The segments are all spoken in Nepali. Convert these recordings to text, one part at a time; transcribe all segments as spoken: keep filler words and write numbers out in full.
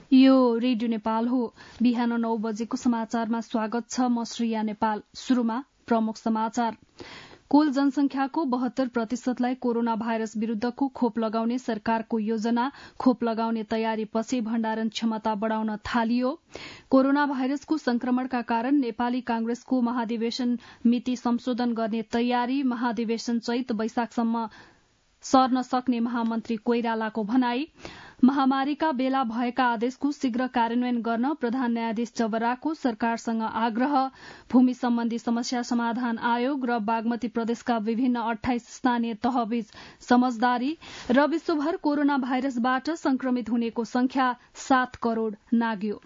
यो रेडियो नेपाल हो। बिहान नौ बजेको समाचारमा स्वागत छ। म श्रेया नेपाल। शुरूमा प्रमुख समाचार। कुल जनसंख्याको बहत्तर प्रतिशतलाई कोरोना भाइरस विरूद्धको खोप लगाउने सरकारको योजना। खोप लगाउने तयारीपछि भण्डारण क्षमता बढ़ाउन थालियो। कोरोना भाइरसको संक्रमणका कारण नेपाली कांग्रेसको महाधिवेशन मिति संशोधन गर्ने तयारी। महाधिवेशन चैत वैशाखसम्म सर्न सक्ने महामन्त्री कोइरालाको भनाई। महामारीका बेला भएका आदेशको शीघ्र कार्यान्वयन गर्न प्रधान न्यायाधीश जबराको सरकारसँग आग्रह। भूमि सम्बन्धी समस्या समाधान आयोग र बागमती प्रदेशका विभिन्न अठाइस स्थानीय तहबीच समझदारी। र विश्वभर कोरोना भाइरसबाट संक्रमित हुनेको संख्या सात करोड़ नाग्यो।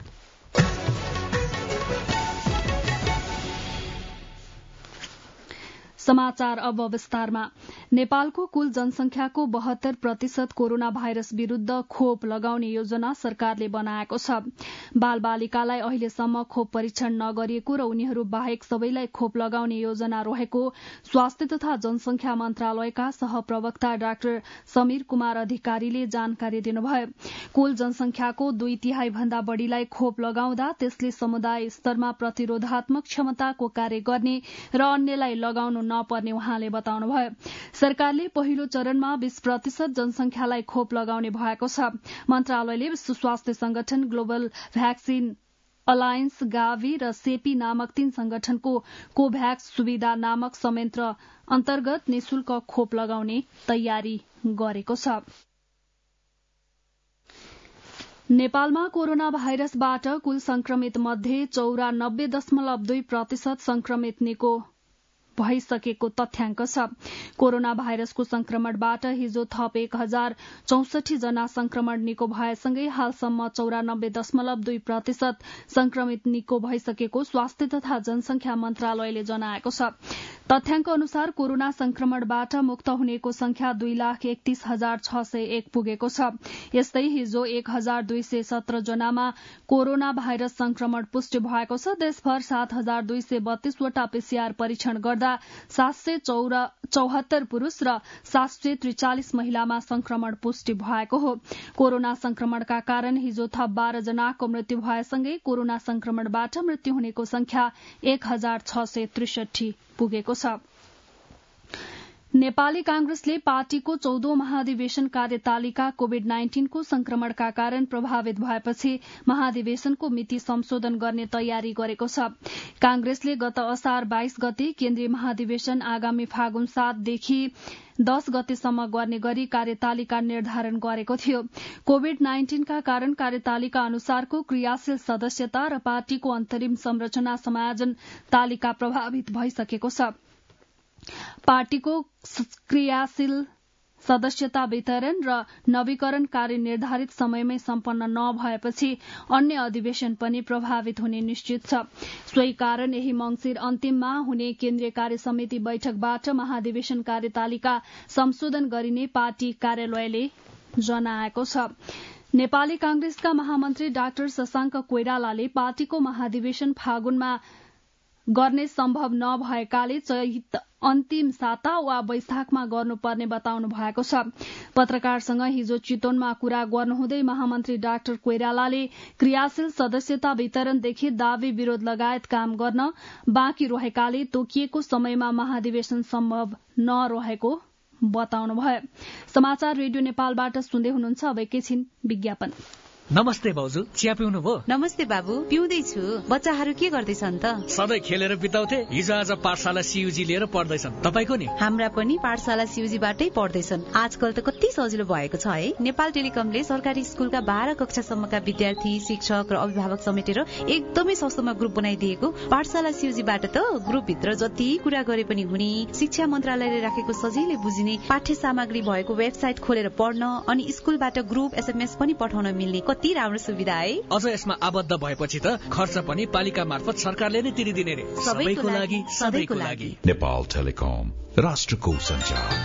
समाचार अब विस्तारमा। नेपालको कुल जनसंख्याको बहत्तर प्रतिशत कोरोना भाइरस विरूद्ध खोप लगाउने योजना सरकारले बनाएको छ। बाल बालिकालाई अहिलेसम्म खोप परीक्षण नगरिएको र उनीहरू बाहेक सबैलाई खोप लगाउने योजना रहेको स्वास्थ्य तथा जनसंख्या मन्त्रालयका सहप्रवक्ता डाक्टर समीर कुमार अधिकारीले जानकारी दिनुभयो। कुल जनसंख्याको दुई तिहाई भन्दा बढ़ीलाई खोप लगाउँदा त्यसले समुदाय स्तरमा प्रतिरोधात्मक क्षमताको कार्य गर्ने र अन्यलाई लगाउनु नपर्ने उहाँले बताउनुभयो। सरकारले पहिलो चरणमा बीस प्रतिशत जनसंख्यालाई खोप लगाउने भएको छ। मन्त्रालयले विश्व स्वास्थ्य संगठन, ग्लोबल भ्याक्सिन अलायन्स, गावी र सेपी नामक तीन संगठनको कोभ्याक्स सुविधा नामक संयन्त्र अन्तर्गत निशुल्क खोप लगाउने तयारी गरेको छ। नेपालमा कोरोना भाइरसबाट कुल संक्रमित मध्ये चौरानब्बे दशमलव दुई प्रतिशत संक्रमित निको भइसकेको तथ्याङ्क छ। कोरोना भाइरसको संक्रमणबाट हिजो थप एक हजार चौसठी जना संक्रमण निको भएसँगै हालसम्म चौरानब्बे दशमलव दुई प्रतिशत संक्रमित निको भइसकेको स्वास्थ्य तथा जनसंख्या मन्त्रालयले जनाएको छ। तथ्याङ्क अनुसार कोरोना संक्रमणबाट मुक्त हुनेको संख्या दुई लाख एकतीस हजार छ सय एक पुगेको छ। यस्तै हिजो एक हजार दुई सय सत्र जनामा कोरोना भाइरस संक्रमण पुष्टि भएको छ। देशभर सात हजार दुई सय बत्तीसवटा पीसीआर परीक्षण गर्दा सात सय चौहत्तर पुरूष र सात सय त्रिचालिस महिलामा संक्रमण पुष्टि भएको हो। कोरोना संक्रमणका कारण हिजो थप बाह्र जनाको मृत्यु भएसँगै कोरोना संक्रमणबाट मृत्यु हुनेको संख्या एक हजार छ सय त्रिसठी पुगेको छ। नेपाली कांग्रेसले पार्टीको चौधौं महाधिवेशन कार्यतालिका कोविड नाइन्टीनको संक्रमणका कारण प्रभावित भएपछि महाधिवेशनको मिति संशोधन गर्ने तयारी गरेको छ। कांग्रेसले गत असार बाइस गते केन्द्रीय महाधिवेशन आगामी फागुन सातदेखि दश गतेसम्म गर्ने गरी कार्यतालिका निर्धारण गरेको थियो। कोविड नाइन्टीनका कारण कार्यतालिका अनुसारको क्रियाशील सदस्यता र पार्टीको अन्तरिम संरचना समायोजन तालिका प्रभावित भइसकेको छ। पार्टीको क्रियाशील सदस्यता वितरण र नवीकरण कार्य निर्धारित समयमै सम्पन्न नभएपछि अन्य अधिवेशन पनि प्रभावित हुने निश्चित छ। सोही कारण यही मंगिर अन्तिममा हुने केन्द्रीय कार्य समिति बैठकबाट महाधिवेशन कार्यतालिका संशोधन गरिने पार्टी कार्यालयले जनाएको छ। नेपाली कांग्रेसका महामन्त्री डाक्टर शशाङ्क कोइरालाले पार्टीको महाधिवेशन फागुनमा गर्ने सम्भव नभएकाले चैत अन्तिम साता वा वैशाखमा गर्नुपर्ने बताउनु भएको छ। पत्रकारसँग हिजो चितवनमा कुरा गर्नुहुँदै महामन्त्री डाक्टर कोइरालाले क्रियाशील सदस्यता वितरणदेखि दावी विरोध लगायत काम गर्न बाँकी रहेकाले तोकिएको समयमा महाधिवेशन सम्भव नरहेको बताउनुभयो। समाचार रेडियो नेपालबाट सुन्दै हुनुहुन्छ। अब एकैछिन विज्ञापन। नमस्ते भाउजू, चिया पिउनु भयो? नमस्ते बाबु, पिउँदैछु। बच्चाहरू के गर्दैछन् त? सधैँ खेलेर बिताउँथे, हिजो आज पाठशाला सीयूजी लिएर पढ्दैछन्। तपाईको नि? हाम्रा पनि पाठशाला सीयूजीबाटै पढ्दैछन्। आजकल त कति सजिलो भएको छ है। नेपाल टेलिकमले सरकारी स्कुलका बाह्र कक्षासम्मका विद्यार्थी, शिक्षक र अभिभावक समेटेर एकदमै सस्तोमा ग्रुप बनाइदिएको। पाठशाला सीयूजीबाट त ग्रुपभित्र जति कुरा गरे पनि हुने, शिक्षा मन्त्रालयले राखेको सजिलै बुझिने पाठ्य सामग्री भएको वेबसाइट खोलेर पढ्न अनि स्कुलबाट ग्रुप एसएमएस पनि पठाउन मिल्ने कति राम्रो सुविधा है। अझ यसमा आबद्ध भएपछि त खर्च पनि पालिका मार्फत सरकारले नै तिरिदिने रे। सबैको लागि, सधैँको लागि। नेपाल टेलिकम, राष्ट्रको सञ्चार।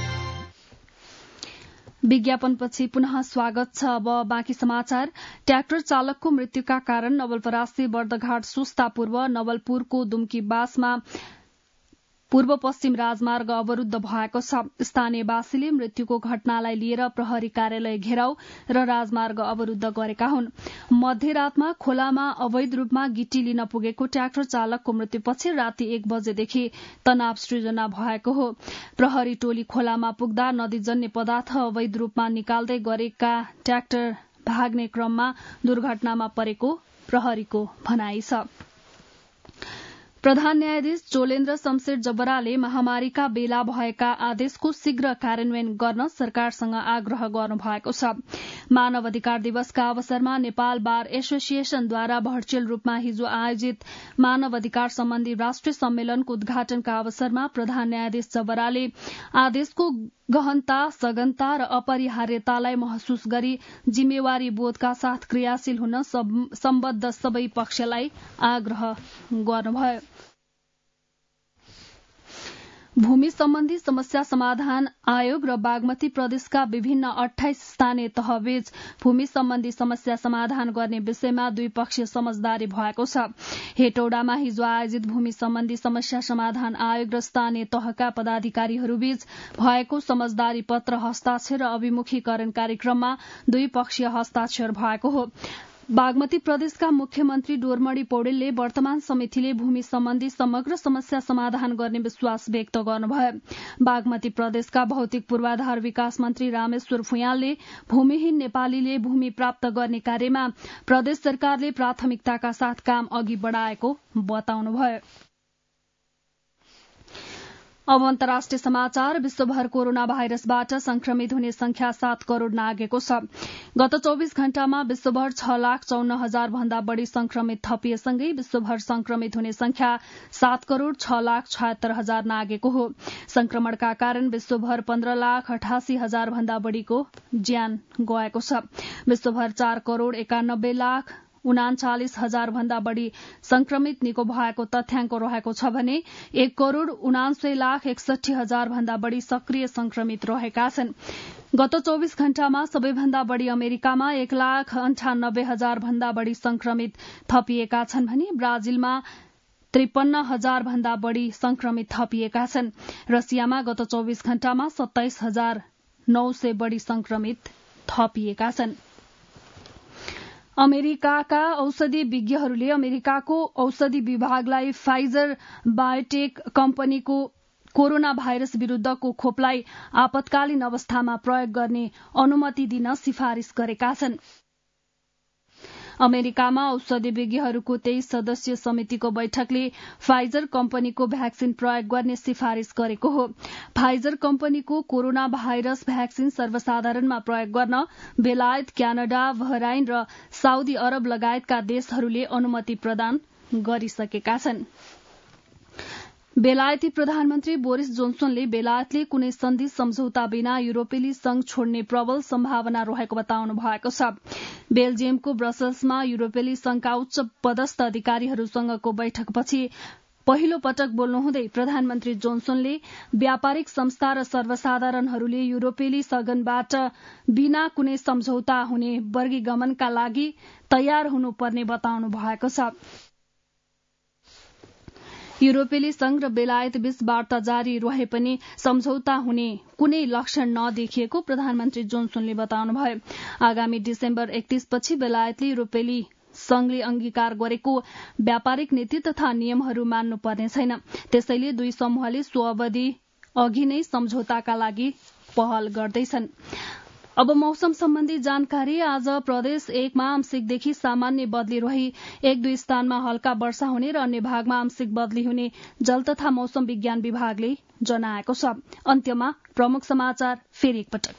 विज्ञापनपछि पुनः स्वागत छ। अब बाँकी समाचार। ट्र्याक्टर चालकको मृत्युका कारण नवलपरासी बर्दघाट सुस्ता पूर्व नवलपुरको दुम्की बासमा पूर्व पश्चिम राजमार्ग अवरूद्ध भएको छ। स्थानीयवासीले मृत्युको घटनालाई लिएर प्रहरी कार्यालय घेराउ र राजमार्ग अवरूद्ध गरेका हुन्। मध्यरातमा खोलामा अवैध रूपमा गिटी लिन पुगेको ट्र्याक्टर चालकको मृत्युपछि राति एक बजेदेखि तनाव सृजना भएको हो। प्रहरी टोली खोलामा पुग्दा नदीजन्य पदार्थ अवैध रूपमा निकाल्दै गरेका ट्र्याक्टर भाग्ने क्रममा दुर्घटनामा परेको प्रहरीको भनाइ छ। प्रधान न्यायाधीश चोलेन्द्र शमशेर जबराले महामारीका बेला भएका आदेशको शीघ्र कार्यान्वयन गर्न सरकारसँग आग्रह गर्नुभएको छ। मानव अधिकार दिवसका अवसरमा नेपाल बार एसोसिएशनद्वारा भर्चुअल रूपमा हिजो आयोजित मानव अधिकार सम्बन्धी राष्ट्रिय सम्मेलनको उद्घाटनका अवसरमा प्रधान न्यायाधीश जबराले आदेशको गहनता, सघनता र अपरिहार्यतालाई महसुस गरी जिम्मेवारी बोधका साथ क्रियाशील हुन सम्बद्ध सबै पक्षलाई आग्रह गर्नुभयो। भूमि सम्बन्धी समस्या समाधान आयोग र बागमती प्रदेशका विभिन्न अठाइस स्थानीय तहबीच भूमि सम्बन्धी समस्या समाधान गर्ने विषयमा द्विपक्षीय समझदारी भएको छ। हेटौडामा हिजो आयोजित भूमि सम्बन्धी समस्या समाधान आयोग र स्थानीय तहका पदाधिकारीहरूबीच भएको समझदारी पत्र हस्ताक्षर र अभिमुखीकरण कार्यक्रममा द्विपक्षीय हस्ताक्षर भएको हो। बागमती प्रदेशका मुख्यमन्त्री डोरमणी पौडेलले वर्तमान समितिले भूमि सम्बन्धी समग्र समस्या समाधान गर्ने विश्वास व्यक्त गर्नुभयो। बागमती प्रदेशका भौतिक पूर्वाधार विकास मन्त्री रामेश्वर फुयालले भूमिहीन नेपालीले भूमि प्राप्त गर्ने कार्यमा प्रदेश सरकारले प्राथमिकताका साथ काम अघि बढ़ाएको बताउनुभयो। अब अन्तर्राष्ट्रिय समाचार। विश्वभर कोरोना भाइरसबाट संक्रमित हुने संख्या सात करोड़ नागेको छ। गत चौविस घण्टामा विश्वभर छ लाख चौन्न हजार भन्दा बढ़ी संक्रमित थपिएसँगै विश्वभर संक्रमित हुने संख्या सात करोड़ छ लाख छयत्तर हजार नागेको हो। संक्रमणका कारण विश्वभर पन्ध्र लाख अठासी हजार भन्दा बढ़ीको ज्यान गएको छ। विश्वभर चार करोड़ एकानब्बे लाख उनाचालिस हजार भन्दा बढ़ी संक्रमित निको भएको तथ्याङ्क रहेको छ भने एक करोड़ उनासय लाख एकसठी हजार भन्दा बढ़ी सक्रिय संक्रमित रहेका छन्। गत चौविस घण्टामा सबैभन्दा बढ़ी अमेरिकामा एक लाख अन्ठानब्बे हजार भन्दा बढ़ी संक्रमित थपिएका छन् भने ब्राजिलमा त्रिपन्न हजार भन्दा बढ़ी संक्रमित थपिएका छन्। रसियामा गत चौविस घण्टामा सत्ताइस हजार नौ सय बढ़ी संक्रमित थपिएका छन्। अमेरिकाका औषधि विज्ञहरूले अमेरिकाको औषधि विभागलाई फाइजर बायोटेक कम्पनीको कोरोना भाइरस विरूद्धको खोपलाई आपतकालीन अवस्थामा प्रयोग गर्ने अनुमति दिन सिफारिश गरेका छन्। अमेरिकामा औषधि विज्ञहरूको तेइस सदस्यीय समितिको बैठकले फाइजर कम्पनीको भ्याक्सिन प्रयोग गर्ने सिफारिश गरेको हो। फाइजर कम्पनीको कोरोना भाइरस भ्याक्सिन सर्वसाधारणमा प्रयोग गर्न बेलायत, क्यानाडा, बहराइन र साउदी अरब लगायतका देशहरूले अनुमति प्रदान गरिसकेका छन्। बेलायती प्रधानमन्त्री बोरिस जोन्सनले बेलायतले कुनै सन्धि सम्झौता बिना युरोपेली संघ छोड्ने प्रबल सम्भावना रहेको बताउनु भएको छ। बेल्जियमको ब्रसल्समा युरोपेली संघका उच्च पदस्थ अधिकारीहरूसँगको बैठकपछि पहिलो पटक बोल्नुहुँदै प्रधानमन्त्री जोन्सनले व्यापारिक संस्था र सर्वसाधारणहरूले युरोपेली सगनबाट बिना कुनै सम्झौता हुने वर्गीगमनका लागि तयार हुनुपर्ने बताउनु भएको छ। युरोपेली संघ र बेलायत बीच वार्ता जारी रहे पनि सम्झौता हुने कुनै लक्षण नदेखिएको प्रधानमन्त्री जोन्सनले बताउनुभयो। आगामी डिसेम्बर एकतीस पछि बेलायतले युरोपेली संघले अंगीकार गरेको व्यापारिक नीति तथा नियमहरू मान्नुपर्ने छैन। त्यसैले दुई समूहले सो अवधि अघि नै सम्झौताका लागि पहल गर्दैछन्। अब मौसम सम्बन्धी जानकारी। आज प्रदेश एकमा आंशिकदेखि सामान्य बदली रही एक दुई स्थानमा हल्का वर्षा हुने र अन्य भागमा आंशिक बदली हुने जल तथा मौसम विज्ञान विभागले जनाएको छ। अन्त्यमा प्रमुख समाचार फेरि एकपटक।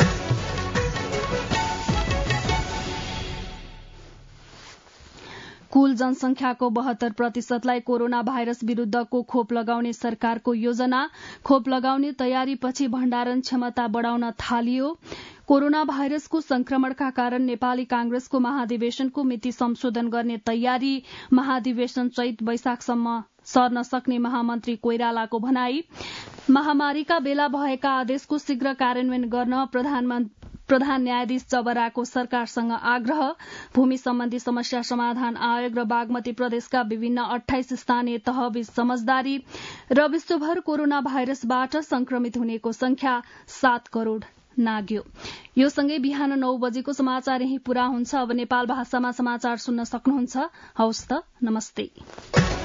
कुल जनसंख्याको बहत्तर प्रतिशतलाई कोरोना भाइरस विरूद्धको खोप लगाउने सरकारको योजना। खोप लगाउने तयारीपछि भण्डारण क्षमता बढ़ाउन थालियो। कोरोना भाइरसको संक्रमणका कारण नेपाली कांग्रेसको महाधिवेशनको मिति संशोधन गर्ने तयारी। महाधिवेशन चैत वैशाखसम्म सर्न सक्ने महामन्त्री कोइरालाको भनाई। महामारीका बेला भएका आदेशको शीघ्र कार्यान्वयन गर्न प्रधान न्यायाधीश जबराको सरकारसँग आग्रह। भूमि सम्बन्धी समस्या समाधान आयोग र बागमती प्रदेशका विभिन्न अठाइस स्थानीय तहबीच समझदारी। र विश्वभर कोरोना भाइरसबाट संक्रमित हुनेको संख्या सात करोड़ नाग्यो। यो सँगै बिहान नौ बजेको समाचार यही पूरा हुन्छ। अब नेपाल भाषामा समाचार सुन्न सक्नुहुन्छ। हवस् त, नमस्ते।